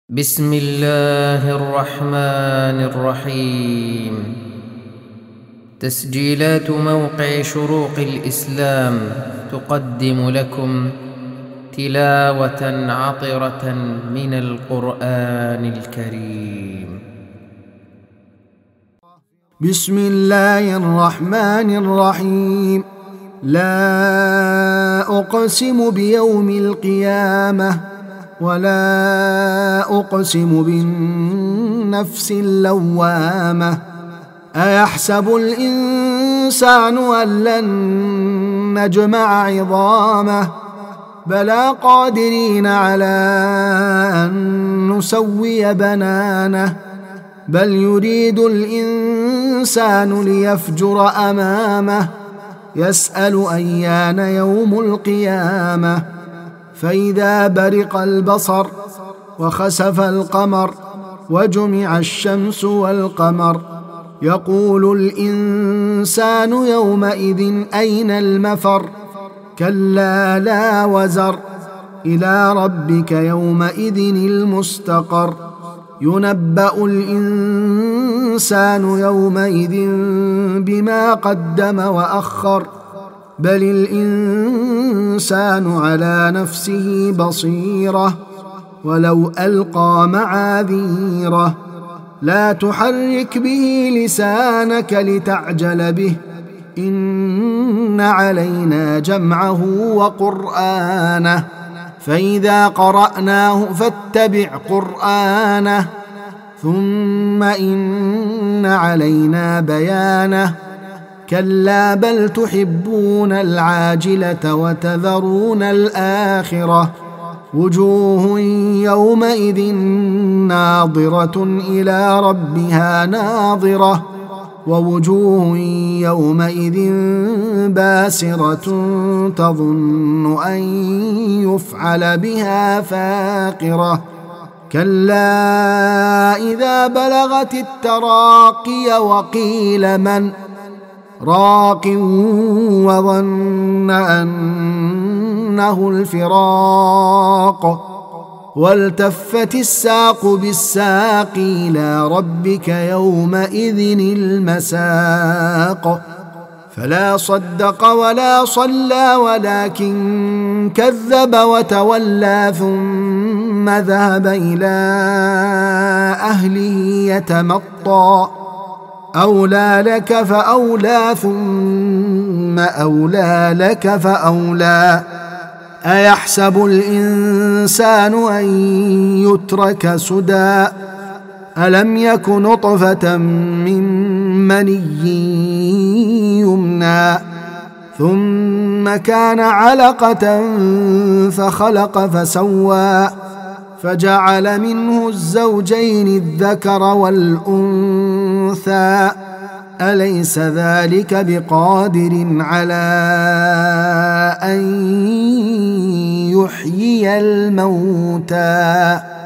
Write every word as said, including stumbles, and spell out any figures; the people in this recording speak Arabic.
بسم الله الرحمن الرحيم. تسجيلات موقع شروق الإسلام تقدم لكم تلاوة عطرة من القرآن الكريم. بسم الله الرحمن الرحيم. لا أقسم بيوم القيامة ولا أقسم بالنفس اللوامة. أيحسب الإنسان أن لن نجمع عظامه بلى قادرين على أن نسوي بنانه بل يريد الإنسان ليفجر أمامه يسأل أيان يوم القيامة. فإذا برق البصر وخسف القمر وجمع الشمس والقمر يقول الإنسان يومئذ أين المفر. كلا لا وزر إلى ربك يومئذ المستقر. ينبأ الإنسان يومئذ بما قدم وأخر بل الإنسان على نفسه بصيرة ولو ألقى معاذيره. لا تحرك به لسانك لتعجل به إن علينا جمعه وقرآنه فإذا قرأناه فاتبع قرآنه ثم إن علينا بيانه. كلا بل تحبون العاجلة وتذرون الآخرة وجوه يومئذ ناظرة إلى ربها ناظرة ووجوه يومئذ باسرة تظن أن يفعل بها فاقرة. كلا إذا بلغت التراقي وقيل من راق وظن أنه الفراق والتفت الساق بالساق إلى ربك يومئذ المساق. فلا صدق ولا صلى ولكن كذب وتولى ثم ذهب إلى أهله يتمطى. أولى لك فأولى ثم أولى لك فأولى. أيحسب الإنسان أن يترك سدى ألم يك نطفة من مني يمنى ثم كان علقة فخلق فسوى فجعل منه الزوجين الذكر والأنثى أليس ذلك بقادر على أن يحيي الموتى.